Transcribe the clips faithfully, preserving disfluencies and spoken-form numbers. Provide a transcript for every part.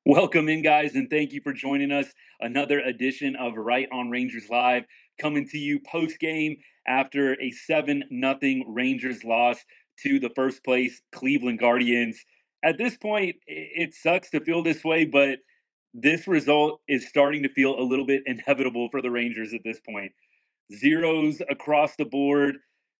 Welcome in, guys, and thank you for joining us. Another edition of Right on Rangers Live, coming to you post game after a seven nothing Rangers loss to the first place Cleveland Guardians. At this point, it sucks to feel this way, but this result is starting to feel a little bit inevitable for the Rangers at this point. Zeros across the board,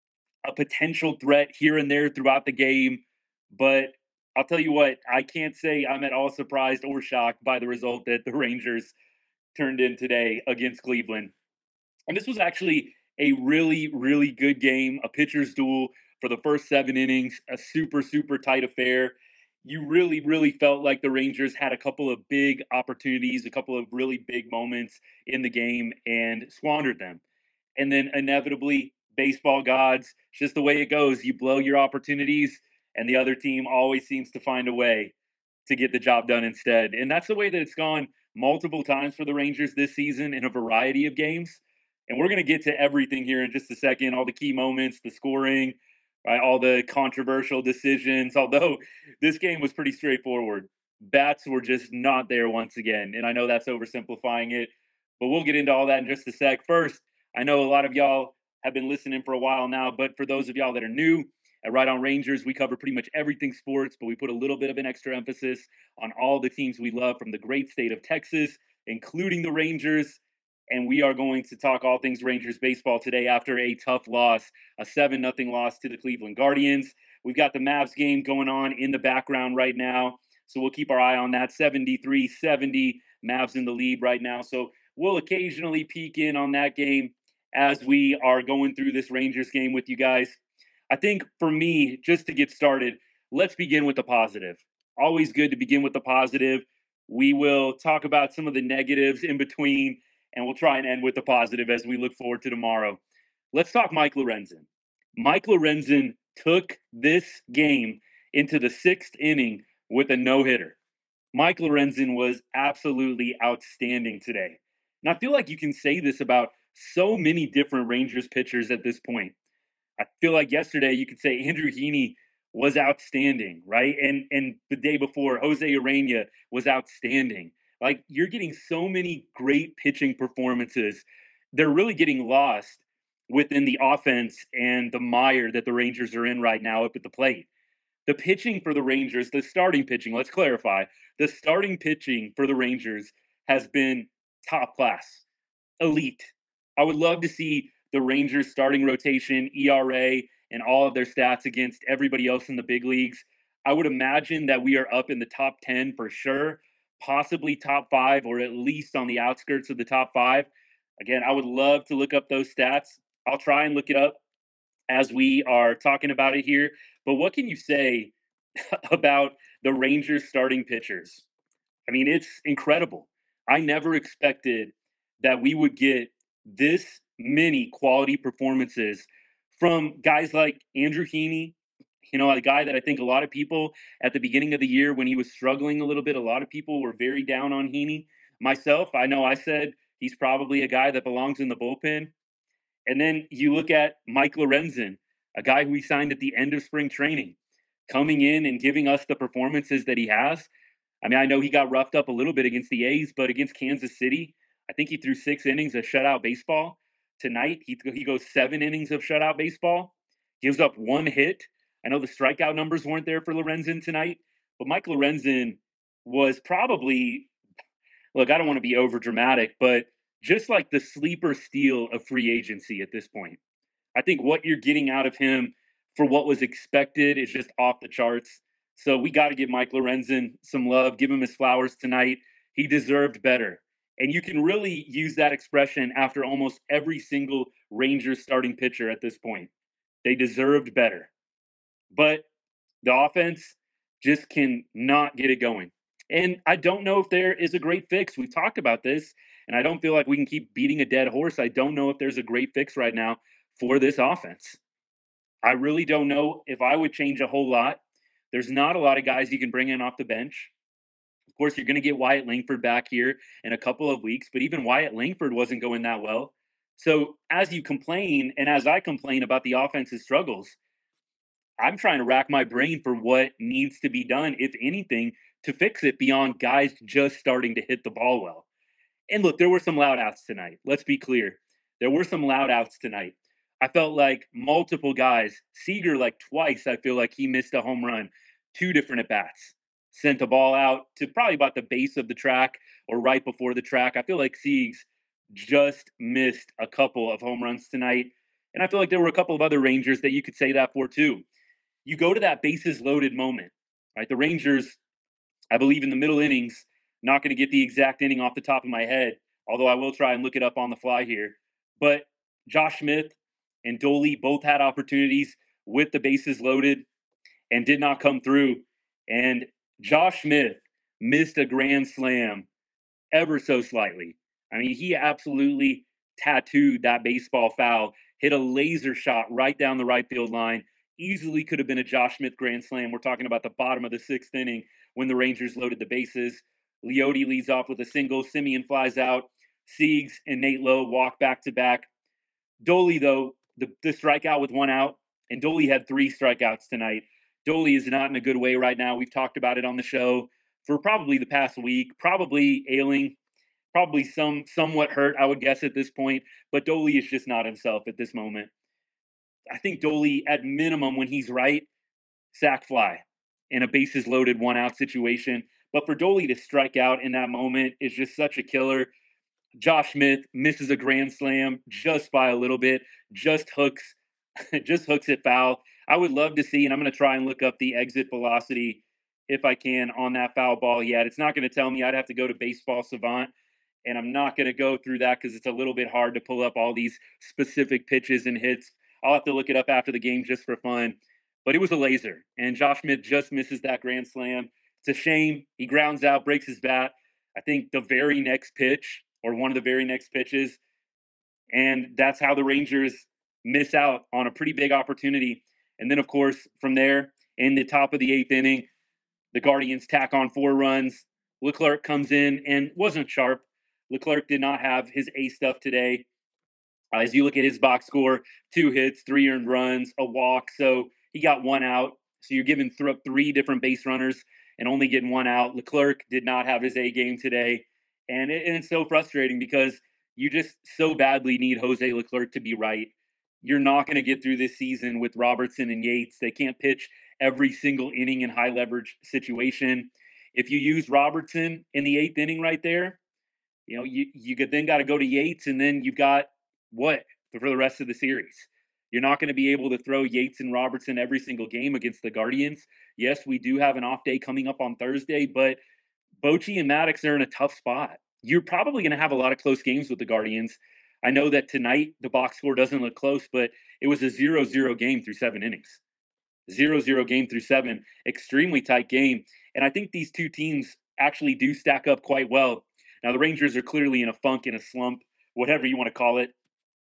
a potential threat here and there throughout the game, but I'll tell you what, I can't say I'm at all surprised or shocked by the result that the Rangers turned in today against Cleveland. And this was actually a really, really good game, a pitcher's duel for the first seven innings, a super, super tight affair. You really, really felt like the Rangers had a couple of big opportunities, a couple of really big moments in the game and squandered them. And then inevitably, baseball gods, it's just the way it goes. You blow your opportunities, and the other team always seems to find a way to get the job done instead. And that's the way that it's gone multiple times for the Rangers this season in a variety of games. And we're going to get to everything here in just a second, all the key moments, the scoring, right, all the controversial decisions. Although this game was pretty straightforward. Bats were just not there once again. And I know that's oversimplifying it, but we'll get into all that in just a sec. First, I know a lot of y'all have been listening for a while now, but for those of y'all that are new, at Right on Rangers, we cover pretty much everything sports, but we put a little bit of an extra emphasis on all the teams we love from the great state of Texas, including the Rangers. And we are going to talk all things Rangers baseball today after a tough loss, a seven nothing loss to the Cleveland Guardians. We've got the Mavs game going on in the background right now, so we'll keep our eye on that. seventy-three seventy, Mavs in the lead right now. So we'll occasionally peek in on that game as we are going through this Rangers game with you guys. I think for me, just to get started, let's begin with the positive. Always good to begin with the positive. We will talk about some of the negatives in between, and we'll try and end with the positive as we look forward to tomorrow. Let's talk Mike Lorenzen. Mike Lorenzen took this game into the sixth inning with a no-hitter. Mike Lorenzen was absolutely outstanding today. And I feel like you can say this about so many different Rangers pitchers at this point. I feel like yesterday you could say Andrew Heaney was outstanding, right? And and the day before, Jose Urena was outstanding. Like, you're getting so many great pitching performances. They're really getting lost within the offense and the mire that the Rangers are in right now up at the plate. The pitching for the Rangers, the starting pitching, let's clarify, the starting pitching for the Rangers has been top class, elite. I would love to see the Rangers starting rotation, E R A, and all of their stats against everybody else in the big leagues. I would imagine that we are up in the top ten for sure, possibly top five, or at least on the outskirts of the top five. Again, I would love to look up those stats. I'll try and look it up as we are talking about it here. But what can you say about the Rangers starting pitchers? I mean, it's incredible. I never expected that we would get this many quality performances from guys like Andrew Heaney, you know, a guy that I think a lot of people at the beginning of the year when he was struggling a little bit, a lot of people were very down on Heaney. Myself, I know I said he's probably a guy that belongs in the bullpen. And then you look at Mike Lorenzen, a guy who we signed at the end of spring training, coming in and giving us the performances that he has. I mean, I know he got roughed up a little bit against the A's, but against Kansas City, I think he threw six innings of shutout baseball. Tonight, he, he goes seven innings of shutout baseball, gives up one hit. I know the strikeout numbers weren't there for Lorenzen tonight, but Mike Lorenzen was probably, look, I don't want to be over dramatic, but just like the sleeper steal of free agency at this point. I think what you're getting out of him for what was expected is just off the charts. So we got to give Mike Lorenzen some love, give him his flowers tonight. He deserved better. And you can really use that expression after almost every single Rangers starting pitcher at this point. They deserved better. But the offense just cannot get it going. And I don't know if there is a great fix. We've talked about this, and I don't feel like we can keep beating a dead horse. I don't know if there's a great fix right now for this offense. I really don't know if I would change a whole lot. There's not a lot of guys you can bring in off the bench. Of course, you're going to get Wyatt Langford back here in a couple of weeks, but even Wyatt Langford wasn't going that well. So as you complain, and as I complain about the offensive struggles, I'm trying to rack my brain for what needs to be done, if anything, to fix it beyond guys just starting to hit the ball well. And look, there were some loud outs tonight. Let's be clear. There were some loud outs tonight. I felt like multiple guys, Seager, like twice, I feel like he missed a home run, two different at bats, sent the ball out to probably about the base of the track or right before the track. I feel like Siegs just missed a couple of home runs tonight. And I feel like there were a couple of other Rangers that you could say that for too. You go to that bases loaded moment, right? The Rangers, I believe in the middle innings, not going to get the exact inning off the top of my head, although I will try and look it up on the fly here. But Josh Smith and Dolly both had opportunities with the bases loaded and did not come through. And Josh Smith missed a grand slam ever so slightly. I mean, he absolutely tattooed that baseball foul, hit a laser shot right down the right field line. Easily could have been a Josh Smith grand slam. We're talking about the bottom of the sixth inning when the Rangers loaded the bases. Leote leads off with a single. Simeon flies out. Siegs and Nate Lowe walk back to back. Dolly, though, the, the strikeout with one out, and Dolly had three strikeouts tonight. Dolly is not in a good way right now. We've talked about it on the show for probably the past week, probably ailing, probably some somewhat hurt, I would guess at this point. But Dolly is just not himself at this moment. I think Dolly, at minimum, when he's right, sack fly in a bases loaded one out situation. But for Dolly to strike out in that moment is just such a killer. Josh Smith misses a grand slam just by a little bit, just hooks, just hooks it foul. I would love to see, and I'm going to try and look up the exit velocity if I can on that foul ball yet. It's not going to tell me. I'd have to go to Baseball Savant, and I'm not going to go through that because it's a little bit hard to pull up all these specific pitches and hits. I'll have to look it up after the game just for fun. But it was a laser, and Josh Smith just misses that grand slam. It's a shame. He grounds out, breaks his bat. I think the very next pitch, or one of the very next pitches, and that's how the Rangers miss out on a pretty big opportunity. And then, of course, from there, in the top of the eighth inning, the Guardians tack on four runs. Leclerc comes in and wasn't sharp. Leclerc did not have his A stuff today. Uh, as you look at his box score, two hits, three earned runs, a walk. So he got one out. So you're giving th- three different base runners and only getting one out. Leclerc did not have his A game today. And, it, and it's so frustrating because you just so badly need Jose Leclerc to be right. You're not going to get through this season with Robertson and Yates. They can't pitch every single inning in high leverage situation. If you use Robertson in the eighth inning right there, you know, you, you then got to go to Yates, and then you've got what for the rest of the series. You're not going to be able to throw Yates and Robertson every single game against the Guardians. Yes, we do have an off day coming up on Thursday, but Bochy and Maddox are in a tough spot. You're probably going to have a lot of close games with the Guardians. I know that tonight the box score doesn't look close, but it was a zero zero game through seven innings. zero zero game through seven. Extremely tight game. And I think these two teams actually do stack up quite well. Now, the Rangers are clearly in a funk, in a slump, whatever you want to call it.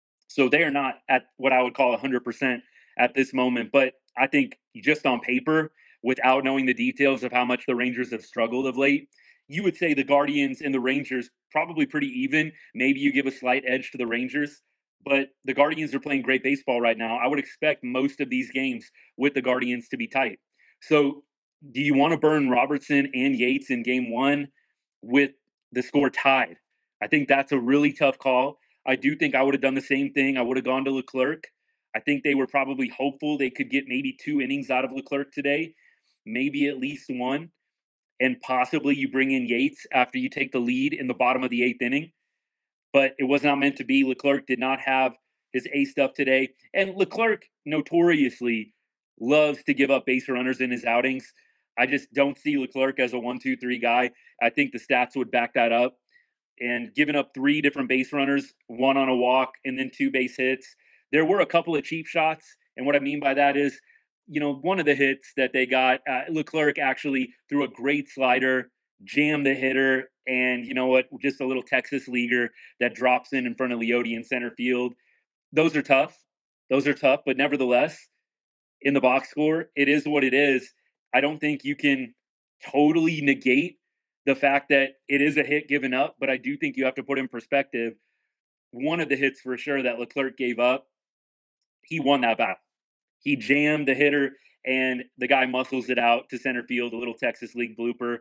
So they are not at what I would call one hundred percent at this moment. But I think just on paper, without knowing the details of how much the Rangers have struggled of late, you would say the Guardians and the Rangers probably pretty even. Maybe you give a slight edge to the Rangers, but the Guardians are playing great baseball right now. I would expect most of these games with the Guardians to be tight. So do you want to burn Robertson and Yates in game one with the score tied? I think that's a really tough call. I do think I would have done the same thing. I would have gone to Leclerc. I think they were probably hopeful they could get maybe two innings out of Leclerc today, maybe at least one. And possibly you bring in Yates after you take the lead in the bottom of the eighth inning. But it was not meant to be. Leclerc did not have his A stuff today. And Leclerc notoriously loves to give up base runners in his outings. I just don't see Leclerc as a one, two, three guy. I think the stats would back that up. And giving up three different base runners, one on a walk, and then two base hits. There were a couple of cheap shots. And what I mean by that is, you know, one of the hits that they got, uh, Leclerc actually threw a great slider, jammed the hitter, and you know what, just a little Texas leaguer that drops in in front of Leote in center field. Those are tough. Those are tough, but nevertheless, in the box score, it is what it is. I don't think you can totally negate the fact that it is a hit given up, but I do think you have to put in perspective one of the hits for sure that Leclerc gave up. He won that battle. He jammed the hitter, and the guy muscles it out to center field, a little Texas League blooper.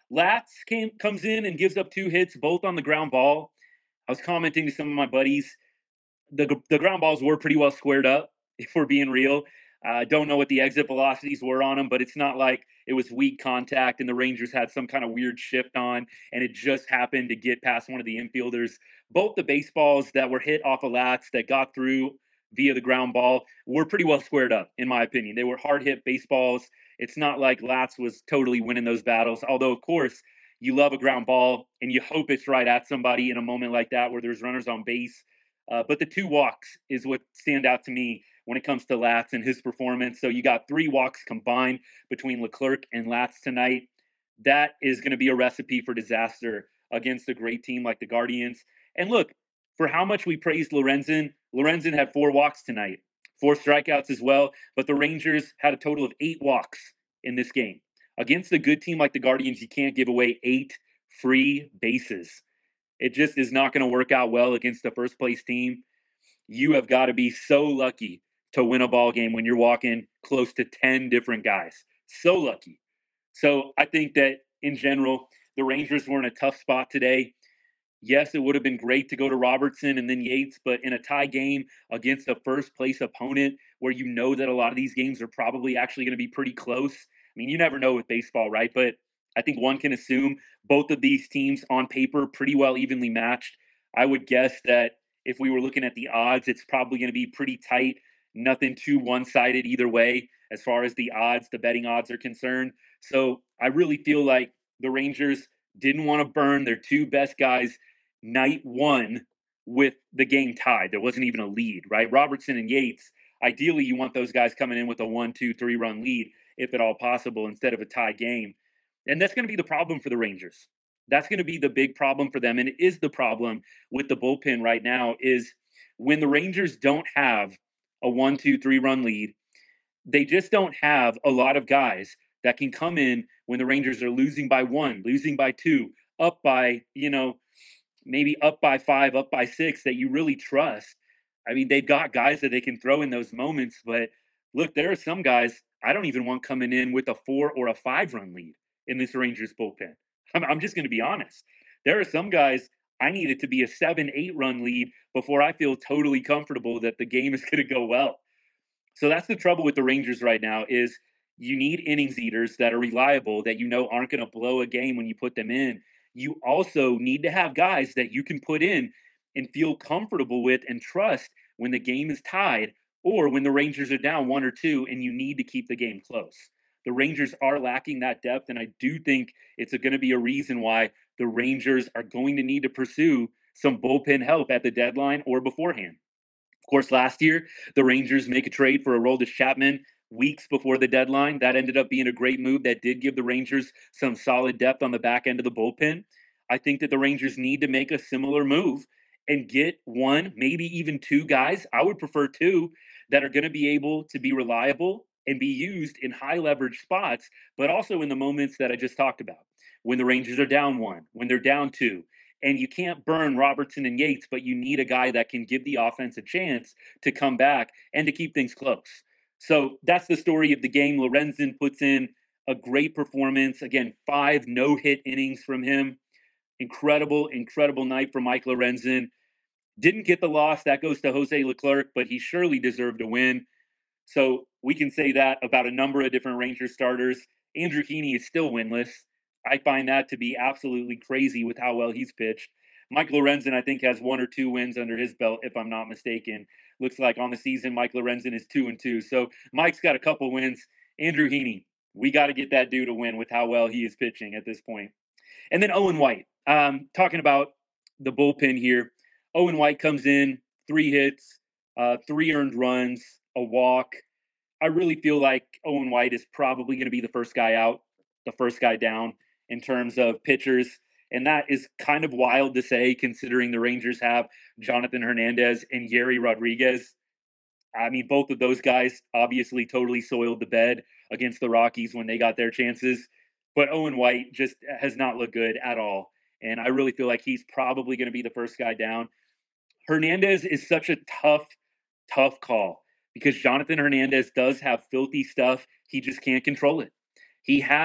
Latz came comes in and gives up two hits, both on the ground ball. I was commenting to some of my buddies. The the ground balls were pretty well squared up, if we're being real. I uh, don't know what the exit velocities were on them, but it's not like it was weak contact and the Rangers had some kind of weird shift on and it just happened to get past one of the infielders. Both the baseballs that were hit off of Latz that got through via the ground ball were pretty well squared up, in my opinion. They were hard hit baseballs. It's not like Latz was totally winning those battles, although, of course, you love a ground ball and you hope it's right at somebody in a moment like that where there's runners on base. Uh, but the two walks is what stand out to me when it comes to Latz and his performance. So you got three walks combined between Leclerc and Latz tonight. That is going to be a recipe for disaster against a great team like the Guardians. And look, for how much we praised Lorenzen, Lorenzen had four walks tonight, four strikeouts as well. But the Rangers had a total of eight walks in this game. Against a good team like the Guardians, you can't give away eight free bases. It just is not going to work out well against the first place team. You have got to be so lucky to win a ball game when you're walking close to ten different guys. So lucky. So I think that in general, the Rangers were in a tough spot today. Yes, it would have been great to go to Robertson and then Yates, but in a tie game against a first place opponent where you know that a lot of these games are probably actually going to be pretty close. I mean, you never know with baseball, right? But I think one can assume both of these teams on paper pretty well evenly matched. I would guess that if we were looking at the odds, it's probably going to be pretty tight, nothing too one-sided either way as far as the odds, the betting odds are concerned. So I really feel like the Rangers didn't want to burn their two best guys night one with the game tied. There wasn't even a lead, right? Robertson and Yates, ideally you want those guys coming in with a one, two, three run lead, if at all possible, instead of a tie game. And that's going to be the problem for the Rangers. That's going to be the big problem for them. And it is the problem with the bullpen right now is when the Rangers don't have a one, two, three run lead, they just don't have a lot of guys that can come in when the Rangers are losing by one, losing by two, up by, you know, maybe up by five, up by six that you really trust. I mean, they've got guys that they can throw in those moments, but look, there are some guys I don't even want coming in with a four or a five run lead in this Rangers bullpen. I'm, I'm just going to be honest. There are some guys I need it to be a seven, eight run lead before I feel totally comfortable that the game is going to go well. So that's the trouble with the Rangers right now is you need innings eaters that are reliable, that you know aren't going to blow a game when you put them in. You also need to have guys that you can put in and feel comfortable with and trust when the game is tied or when the Rangers are down one or two and you need to keep the game close. The Rangers are lacking that depth, and I do think it's going to be a reason why the Rangers are going to need to pursue some bullpen help at the deadline or beforehand. Of course, last year, the Rangers make a trade for Aroldis Chapman weeks before the deadline. That ended up being a great move that did give the Rangers some solid depth on the back end of the bullpen. I think that the Rangers need to make a similar move and get one, maybe even two guys. I would prefer two that are going to be able to be reliable and be used in high leverage spots, but also in the moments that I just talked about. When the Rangers are down one, when they're down two, and you can't burn Robertson and Yates, but you need a guy that can give the offense a chance to come back and to keep things close. So that's the story of the game. Lorenzen puts in a great performance. Again, five no-hit innings from him. Incredible, incredible night for Mike Lorenzen. Didn't get the loss. That goes to Jose Leclerc, but he surely deserved a win. So we can say that about a number of different Rangers starters. Andrew Heaney is still winless. I find that to be absolutely crazy with how well he's pitched. Mike Lorenzen, I think, has one or two wins under his belt, if I'm not mistaken. Looks like on the season, Mike Lorenzen is two and two. So Mike's got a couple wins. Andrew Heaney, we got to get that dude to win with how well he is pitching at this point. And then Owen White, um, talking about the bullpen here. Owen White comes in, three hits, uh, three earned runs, a walk. I really feel like Owen White is probably going to be the first guy out, the first guy down in terms of pitchers. And that is kind of wild to say, considering the Rangers have Jonathan Hernandez and Yerry Rodriguez. I mean, both of those guys obviously totally soiled the bed against the Rockies when they got their chances. But Owen White just has not looked good at all. And I really feel like he's probably going to be the first guy down. Hernandez is such a tough, tough call because Jonathan Hernandez does have filthy stuff. He just can't control it. He has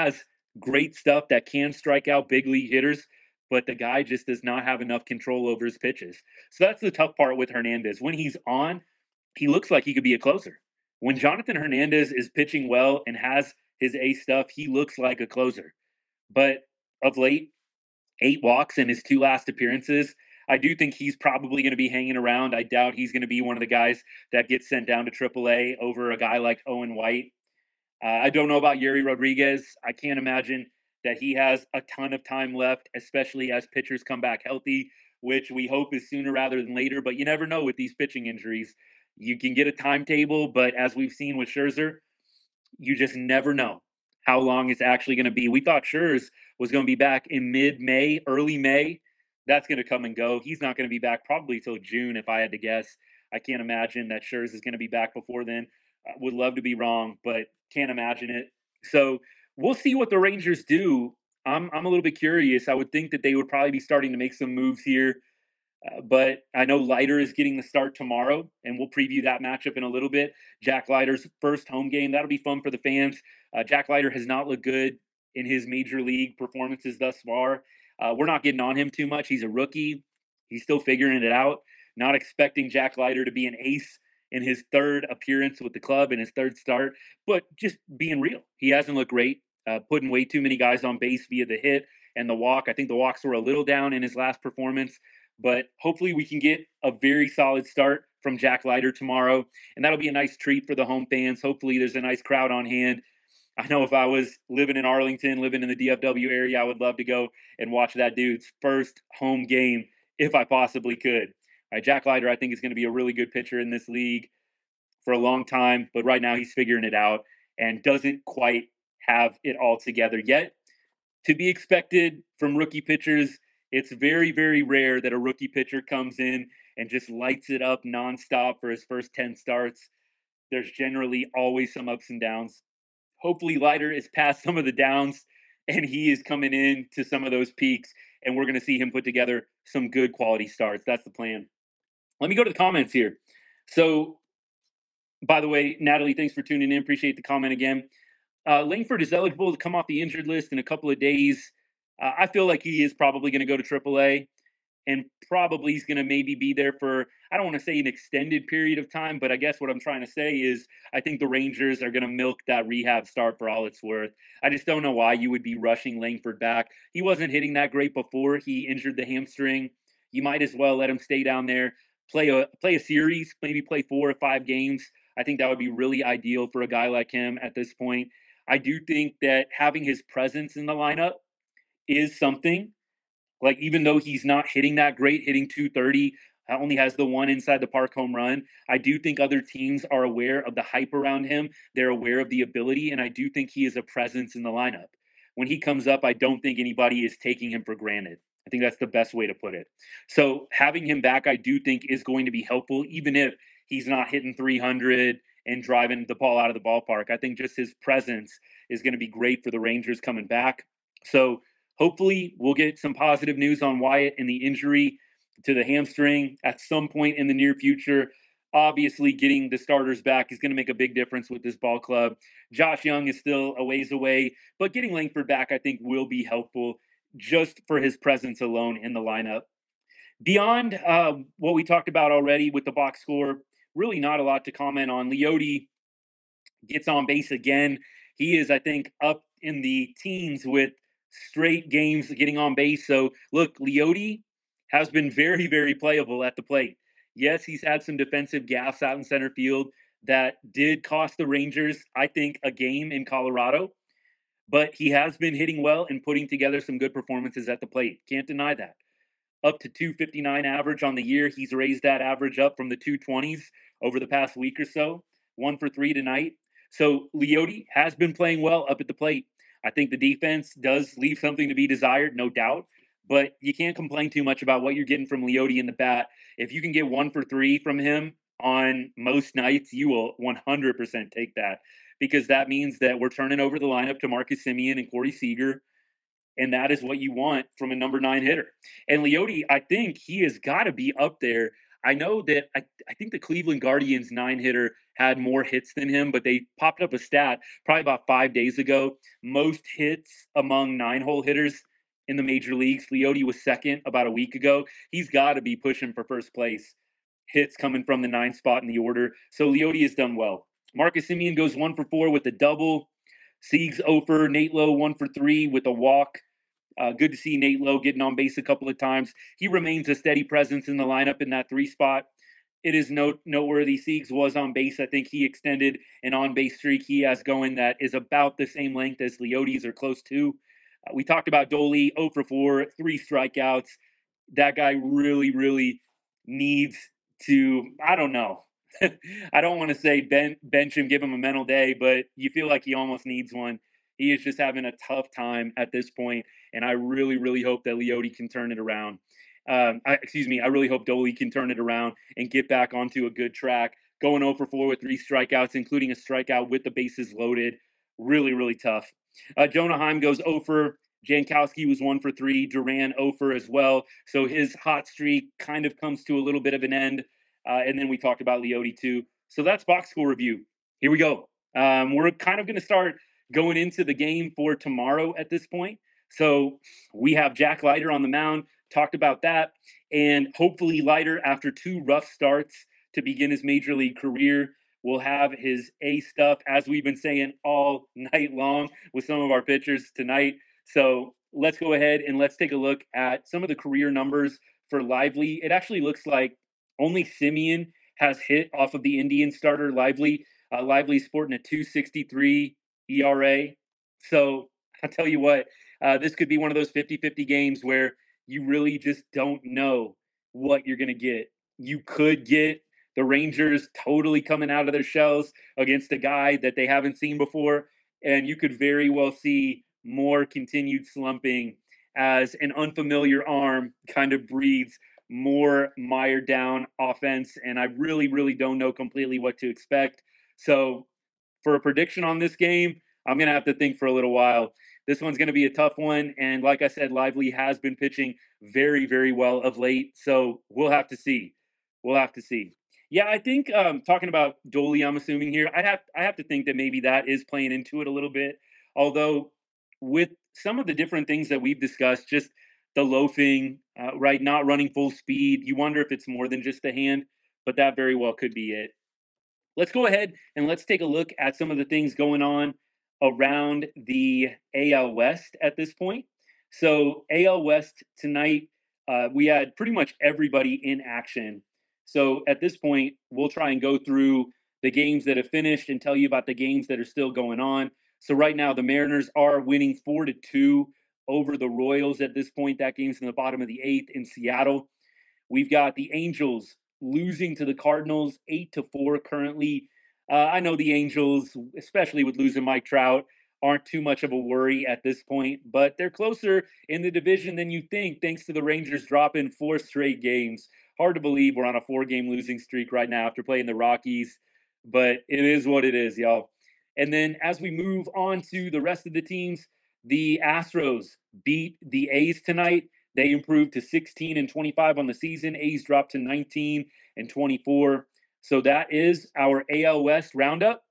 great stuff that can strike out big league hitters, but the guy just does not have enough control over his pitches. So that's the tough part with Hernandez. When he's on, he looks like he could be a closer. When Jonathan Hernandez is pitching well and has his A stuff, he looks like a closer. But of late, eight walks in his two last appearances. I do think he's probably going to be hanging around. I doubt he's going to be one of the guys that gets sent down to triple A over a guy like Owen White. Uh, I don't know about Yuri Rodriguez. I can't imagine that he has a ton of time left, especially as pitchers come back healthy, which we hope is sooner rather than later. But you never know with these pitching injuries. You can get a timetable, but as we've seen with Scherzer, you just never know how long it's actually going to be. We thought Scherzer was going to be back in mid-May, early May. That's going to come and go. He's not going to be back probably till June, if I had to guess. I can't imagine that Scherzer is going to be back before then. I would love to be wrong, but can't imagine it. So we'll see what the Rangers do. I'm I'm a little bit curious. I would think that they would probably be starting to make some moves here. Uh, but I know Leiter is getting the start tomorrow, and we'll preview that matchup in a little bit. Jack Leiter's first home game. That'll be fun for the fans. Uh, Jack Leiter has not looked good in his major league performances thus far. Uh, we're not getting on him too much. He's a rookie. He's still figuring it out. Not expecting Jack Leiter to be an ace in his third appearance with the club and his third start, but just being real. He hasn't looked great, uh, putting way too many guys on base via the hit and the walk. I think the walks were a little down in his last performance. But hopefully we can get a very solid start from Jack Leiter tomorrow, and that'll be a nice treat for the home fans. Hopefully there's a nice crowd on hand. I know if I was living in Arlington, living in the D F W area, I would love to go and watch that dude's first home game if I possibly could. All right, Jack Leiter, I think, is going to be a really good pitcher in this league for a long time, but right now he's figuring it out and doesn't quite have it all together yet. To be expected from rookie pitchers. It's very, very rare that a rookie pitcher comes in and just lights it up nonstop for his first ten starts. There's generally always some ups and downs. Hopefully Leiter is past some of the downs and he is coming in to some of those peaks, and we're going to see him put together some good quality starts. That's the plan. Let me go to the comments here. So, by the way, Natalie, thanks for tuning in. Appreciate the comment again. Uh, Langford is eligible to come off the injured list in a couple of days. Uh, I feel like he is probably going to go to triple A, and probably he's going to maybe be there for, I don't want to say an extended period of time, but I guess what I'm trying to say is I think the Rangers are going to milk that rehab start for all it's worth. I just don't know why you would be rushing Langford back. He wasn't hitting that great before he injured the hamstring. You might as well let him stay down there, play a play a series, maybe play four or five games. I think that would be really ideal for a guy like him at this point. I do think that having his presence in the lineup is something. Like, even though he's not hitting that great, hitting two thirty, only has the one inside the park home run, I do think other teams are aware of the hype around him. They're aware of the ability, and I do think he is a presence in the lineup. When he comes up, I don't think anybody is taking him for granted. I think that's the best way to put it. So having him back, I do think, is going to be helpful, even if he's not hitting three hundred and driving the ball out of the ballpark. I think just his presence is going to be great for the Rangers coming back. So hopefully we'll get some positive news on Wyatt and the injury to the hamstring at some point in the near future. Obviously, getting the starters back is going to make a big difference with this ball club. Josh Young is still a ways away, but getting Langford back, I think, will be helpful just for his presence alone in the lineup. Beyond uh, what we talked about already with the box score, really not a lot to comment on. Leote gets on base again. He is, I think, up in the teens with straight games getting on base. So, look, Leote has been very, very playable at the plate. Yes, he's had some defensive gaffes out in center field that did cost the Rangers, I think, a game in Colorado. But he has been hitting well and putting together some good performances at the plate. Can't deny that. Up to two fifty-nine average on the year. He's raised that average up from the two twenties over the past week or so. One for three tonight. So Leote has been playing well up at the plate. I think the defense does leave something to be desired, no doubt. But you can't complain too much about what you're getting from Leote in the bat. If you can get one for three from him on most nights, you will one hundred percent take that, because that means that we're turning over the lineup to Marcus Semien and Corey Seager. And that is what you want from a number nine hitter. And Leote, I think he has got to be up there. I know that I, I think the Cleveland Guardians nine hitter had more hits than him, but they popped up a stat probably about five days ago. Most hits among nine hole hitters in the major leagues. Leody was second about a week ago. He's got to be pushing for first place. Hits coming from the nine spot in the order. So Leody has done well. Marcus Semien goes one for four with a double. Siegs over. Nate Lowe one for three with a walk. Uh, good to see Nate Lowe getting on base a couple of times. He remains a steady presence in the lineup in that three spot. It is note, noteworthy. Siegs was on base. I think he extended an on-base streak he has going that is about the same length as Leody's or close to. Uh, we talked about Dolly, zero for four, three strikeouts. That guy really, really needs to, I don't know. I don't want to say ben, bench him, give him a mental day, but you feel like he almost needs one. He is just having a tough time at this point, and I really, really hope that Leody can turn it around. Um, I, excuse me, I really hope Dolly can turn it around and get back onto a good track. Going zero for four with three strikeouts, including a strikeout with the bases loaded. Really, really tough. Uh, Jonah Heim goes zero for. Jankowski was one for three. Duran zero for as well. So his hot streak kind of comes to a little bit of an end. Uh, and then we talked about Leody too. So that's box score review. Here we go. Um, we're kind of going to start going into the game for tomorrow at this point. So we have Jack Leiter on the mound. Talked about that. And hopefully Leiter, after two rough starts to begin his major league career, will have his A stuff, as we've been saying all night long with some of our pitchers tonight. So let's go ahead and let's take a look at some of the career numbers for Lively. It actually looks like only Semien has hit off of the Indian starter Lively. Uh, Lively sporting a two sixty-three E R A. So I'll tell you what, uh, this could be one of those fifty-fifty games where you really just don't know what you're going to get. You could get the Rangers totally coming out of their shells against a guy that they haven't seen before, and you could very well see more continued slumping as an unfamiliar arm kind of breeds more mired down offense. And I really, really don't know completely what to expect. So for a prediction on this game, I'm going to have to think for a little while. This one's going to be a tough one. And like I said, Lively has been pitching very, very well of late. So we'll have to see. We'll have to see. Yeah, I think um, talking about Dolly, I'm assuming here, I have I have to think that maybe that is playing into it a little bit. Although with some of the different things that we've discussed, just the loafing, uh, right, not running full speed, you wonder if it's more than just the hand, but that very well could be it. Let's go ahead and let's take a look at some of the things going on around the A L West at this point. So A L West tonight, uh, we had pretty much everybody in action. So at this point, we'll try and go through the games that have finished and tell you about the games that are still going on. So right now, the Mariners are winning four to two over the Royals at this point. That game's in the bottom of the eighth in Seattle. We've got the Angels losing to the Cardinals eight to four currently. Uh, I know the Angels, especially with losing Mike Trout, aren't too much of a worry at this point, but they're closer in the division than you think, thanks to the Rangers dropping four straight games. Hard to believe we're on a four-game losing streak right now after playing the Rockies, but it is what it is, y'all. And then as we move on to the rest of the teams, the Astros beat the A's tonight. They improved to sixteen and twenty-five on the season. A's dropped to nineteen and twenty-four. So that is our A L West roundup.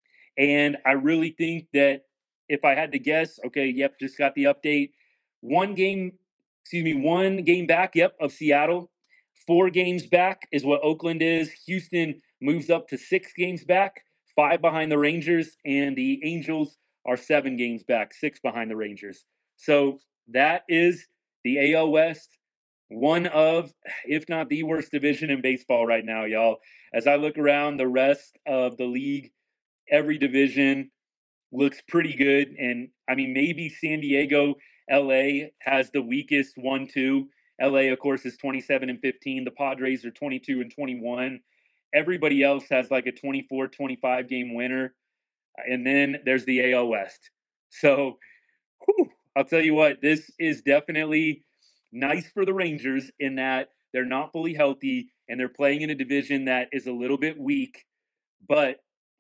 And I really think that if I had to guess, okay, yep, just got the update. One game, excuse me, one game back, yep, of Seattle. Four games back is what Oakland is. Houston moves up to six games back, five behind the Rangers, and the Angels are seven games back, six behind the Rangers. So that is the A L West, one of, if not the worst division in baseball right now, y'all. As I look around the rest of the league, every division looks pretty good. And I mean, maybe San Diego, L A has the weakest one, two. L A, of course, is twenty-seven and fifteen. The Padres are twenty-two and twenty-one. Everybody else has like a twenty-four, twenty-five game winner. And then there's the A L West. So whew, I'll tell you what, this is definitely nice for the Rangers in that they're not fully healthy and they're playing in a division that is a little bit weak. But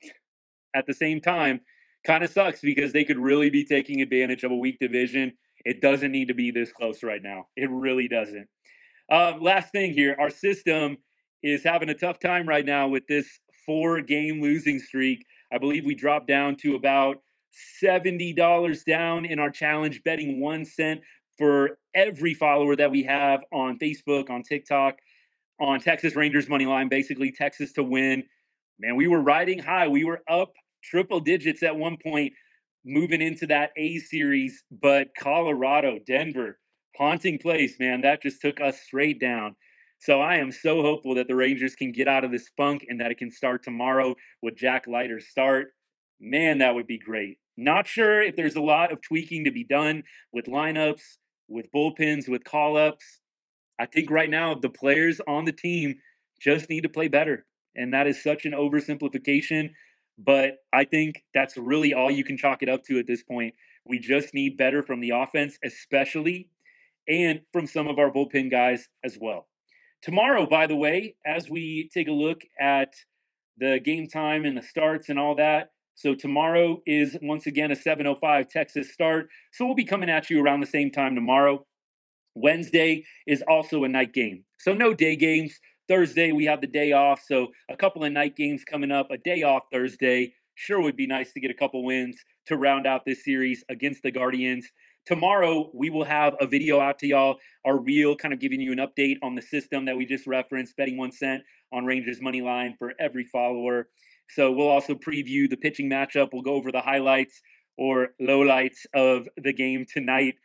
at the same time, kind of sucks because they could really be taking advantage of a weak division. It doesn't need to be this close right now. It really doesn't. Um, last thing here, our system is having a tough time right now with this four game losing streak. I believe we dropped down to about seventy dollars down in our challenge, betting one cent for every follower that we have on Facebook, on TikTok, on Texas Rangers money line, basically Texas to win. Man, we were riding high. We were up triple digits at one point moving into that A series, but Colorado, Denver, haunting place, man, that just took us straight down. So I am so hopeful that the Rangers can get out of this funk and that it can start tomorrow with Jack Leiter's start. Man, that would be great. Not sure if there's a lot of tweaking to be done with lineups, with bullpens, with call-ups. I think right now the players on the team just need to play better. And that is such an oversimplification. But I think that's really all you can chalk it up to at this point. We just need better from the offense, especially, and from some of our bullpen guys as well. Tomorrow, by the way, as we take a look at the game time and the starts and all that, so tomorrow is once again a seven oh five Texas start. So we'll be coming at you around the same time tomorrow. Wednesday is also a night game. So no day games. Thursday, we have the day off. So a couple of night games coming up, a day off Thursday. Sure would be nice to get a couple wins to round out this series against the Guardians. Tomorrow, we will have a video out to y'all, our reel, kind of giving you an update on the system that we just referenced, betting one cent on Rangers money line for every follower. So we'll also preview the pitching matchup. We'll go over the highlights or lowlights of the game tonight.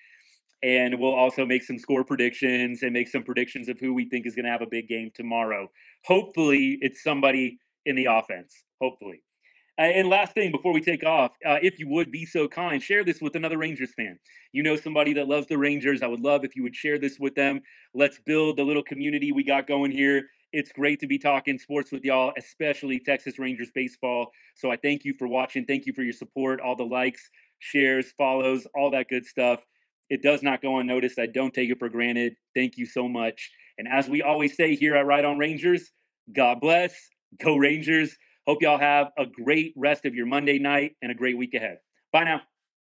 And we'll also make some score predictions and make some predictions of who we think is going to have a big game tomorrow. Hopefully, it's somebody in the offense. Hopefully. Uh, and last thing before we take off, uh, if you would be so kind, share this with another Rangers fan. You know somebody that loves the Rangers. I would love if you would share this with them. Let's build the little community we got going here. It's great to be talking sports with y'all, especially Texas Rangers baseball. So I thank you for watching. Thank you for your support, all the likes, shares, follows, all that good stuff. It does not go unnoticed. I don't take it for granted. Thank you so much. And as we always say here at Right On Rangers, God bless. Go Rangers. Hope y'all have a great rest of your Monday night and a great week ahead. Bye now.